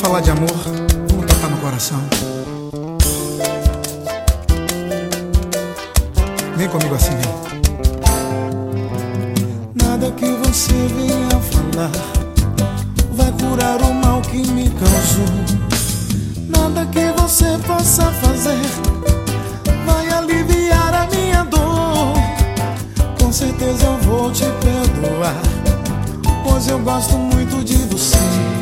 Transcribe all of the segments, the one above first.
falar de amor, vamos tocar no coração. Vem comigo assim, vem. Nada que você venha falar vai curar o mal que me causou. Nada que você possa fazer vai aliviar a minha dor. Com certeza eu vou te perdoar, pois eu gosto muito de você.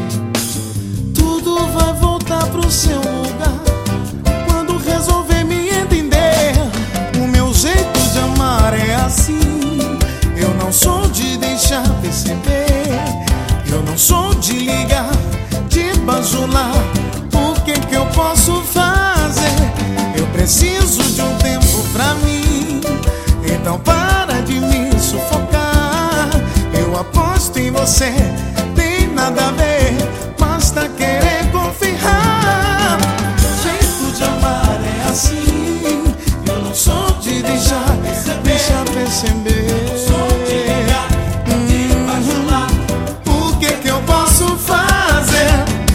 Tudo vai voltar pro seu lugar quando resolver me entender. O meu jeito de amar é assim. Eu não sou de deixar perceber. Eu não sou de ligar, de bajular. O que eu posso fazer? Eu preciso de um tempo pra mim. Então para de me sufocar. Eu aposto em você, tem nada a ver, basta querer confiar. Jeito de amar é assim. Eu não sou de deixar perceber. Eu sou de ligar, de bajular. O que eu posso fazer?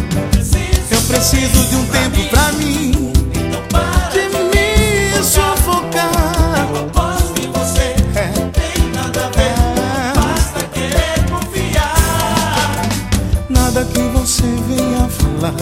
Eu preciso de um tempo pra mim. Então para de me sufocar. Eu aposto em você, tem nada a ver, basta querer confiar. Nada que você venha falar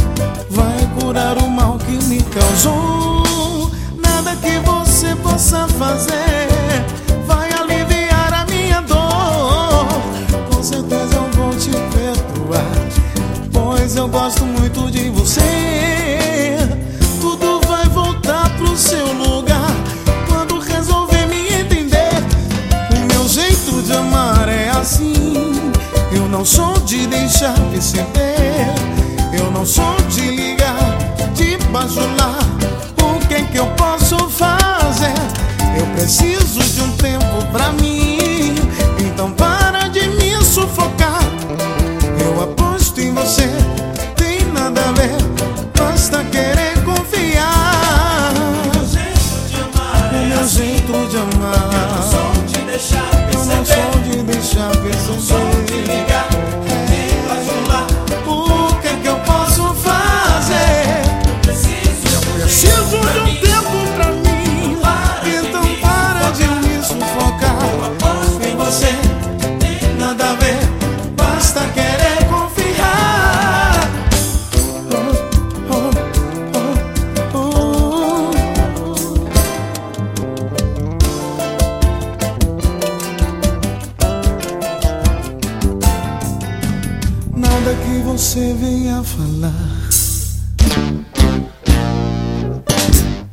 vai curar o mal que me causou. Nada que você possa fazer vai aliviar a minha dor. Com certeza eu vou te perdoar, pois eu gosto muito de você. Tudo vai voltar pro seu lugar quando resolver me entender. O meu jeito de amar é assim. Eu não sou de deixar perceber. Eu não sou de ligar, de bajular. O que eu posso fazer? Eu preciso de um tempo pra mim. Então para de me sufocar. Eu aposto em você, tem nada a ver, basta querer confiar. O meu jeito de amar é meu jeito de amar. Eu não sou de deixar perceber. Eu não sou de deixar perceber. Eu não sou de ligar, de bajular. O que eu posso fazer? Preciso de um tempo pra mim. Então para de me sufocar. Eu aposto em você, tem nada a ver, basta querer confiar. Nada que você venha falar